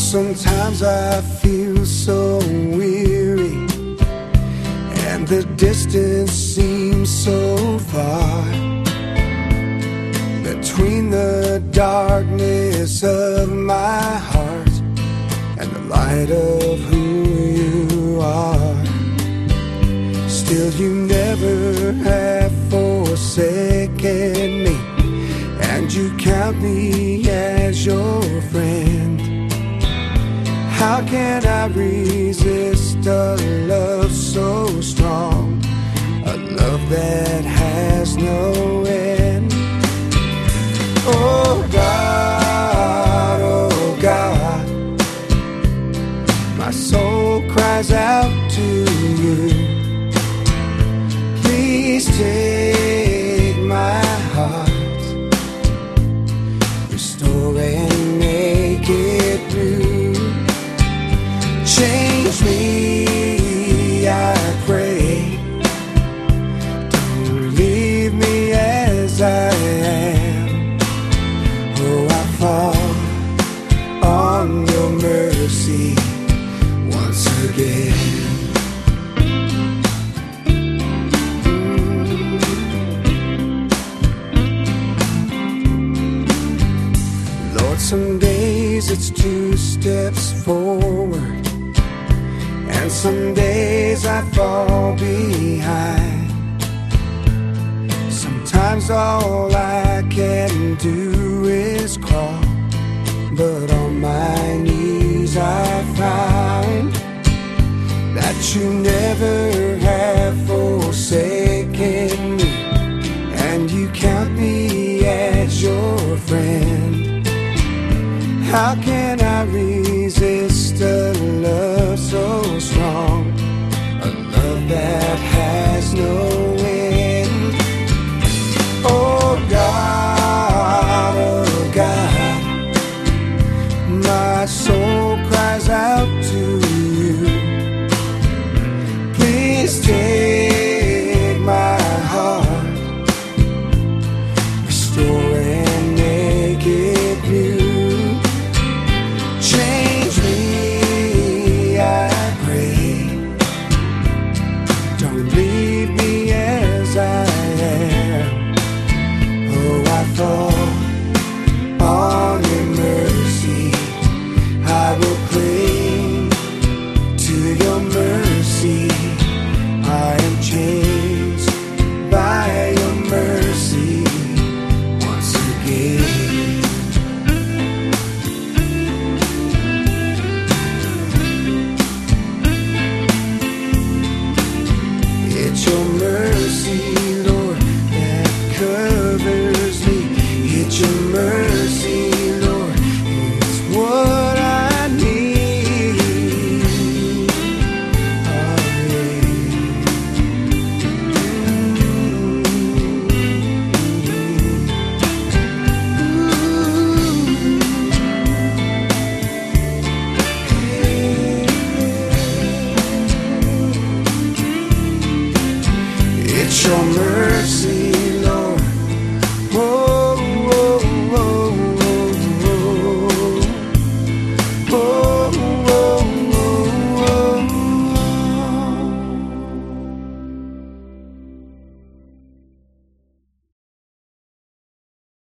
sometimes I feel so weary, and the distance seems so far between the darkness of my heart and the light of who you are. Still, you never have forsaken me, and you count me as your friend. How can I resist a love so strong, a love that has no end? Oh God, my soul cries out to you. Please take my heart, restore and make it new. Change me, I pray. Don't leave me as I am. Oh, I fall on your mercy once again. Lord, some days it's 2 steps forward, and some days I fall behind. Sometimes all I can do is crawl, but on my knees I find that you never have forsaken me, and you count me as your friend. How can I resist a love so strong, a love that has no end? Oh God, my soul cries out to you. Please take my heart, restore and make it new. Change me, I pray. Don't leave me as I am. Oh, I fall on your mercy. I will cling to your mercy. I am changed by your mercy once again. It's your mercy, Lord, that covers me. It's your mercy, Lord, it's what I need. Oh, yeah. It's your mercy.